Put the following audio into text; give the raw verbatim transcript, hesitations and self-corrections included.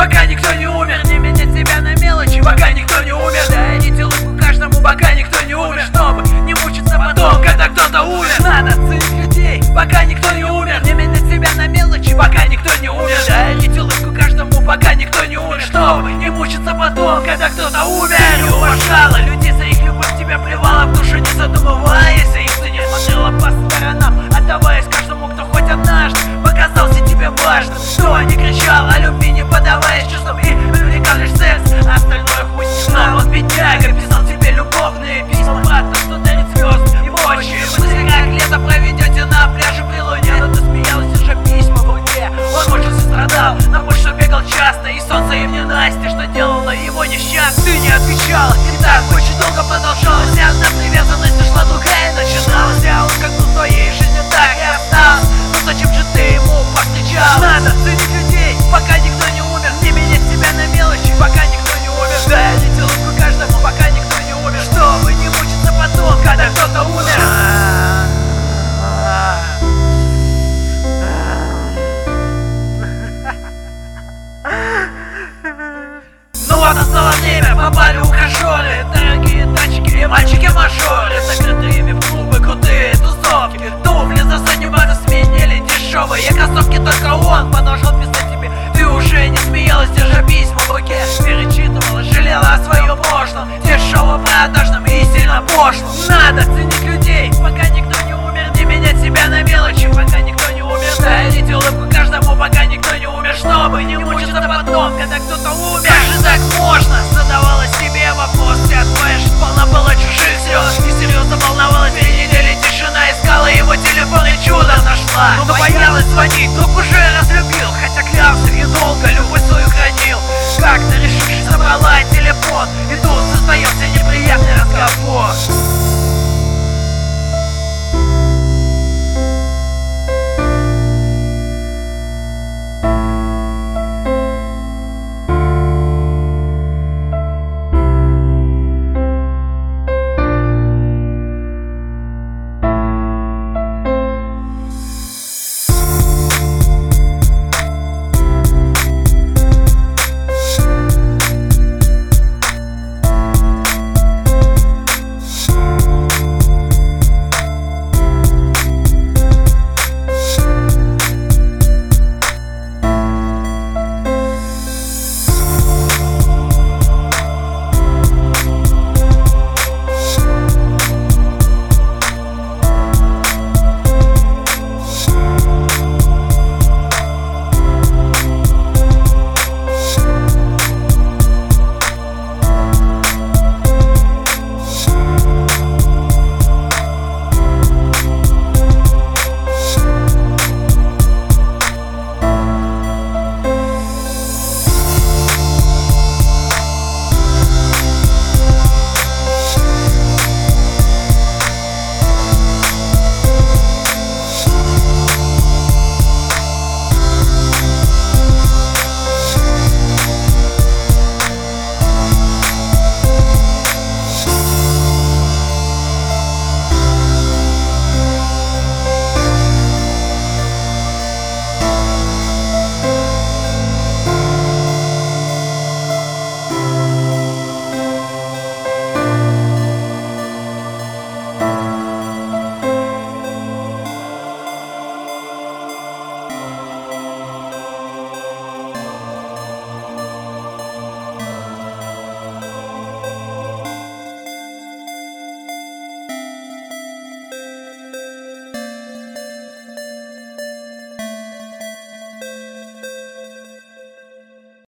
пока никто не умер. Не менять себя на мелочи, пока никто не умер. Дайте улыбку каждому, пока никто не умер. Чтобы не мучиться потом, когда кто-то умер. Надо ценить людей, пока никто не умер. Не менять себя на мелочи, пока никто не умер. Дайте улыбку каждому, пока никто не умер. Чтобы не мучиться потом, когда кто-то умер. Ты не уважала людей за их любовь, тебя плевала в душу, не задумываясь. Их ты не смотрела по сторонам, отдаваясь каждому, кто хоть однажды показался тебе важным. Что не кричал о любви, не подаваясь чувствам, и привлекал лишь секс, а остальное хуй с ним. Но вот бедняга писал тебе любовные письма, брат, что дарит звезд и прочие мысли, как лето проведете на пляже при луне. Но ты смеялась, держа письма в руке. Он больше страдал, на почту бегал часто, и солнце и мне Настя, что делало его несчастным. Ты не отвечала, и так очень долго продолжалась, и одна привязанность ушла, другая начиналась. А он как бы в твоей жизни так и остался. Ну зачем же ты ему повстречалась? Надо ценить людей, пока никто не умер. Не менять себя на мелочи, пока никто не умер. Дайте улыбку каждому, пока никто не умер. Чтобы не мучиться потом, когда кто-то умер. Ну вот настало время, попали ухажеры, дорогие тачки и мальчики-мажоры, закрытые ими в клубы, крутые тусовки. Туфли за заднюю пару сменили дешевые кроссовки, только он продолжал писать тебе. Ты уже не смеялась, держа письма в руке. Перечитывала, жалела о своем прошлом, дешево, продажном и сильно пошлом. Надо ценить людей, пока никто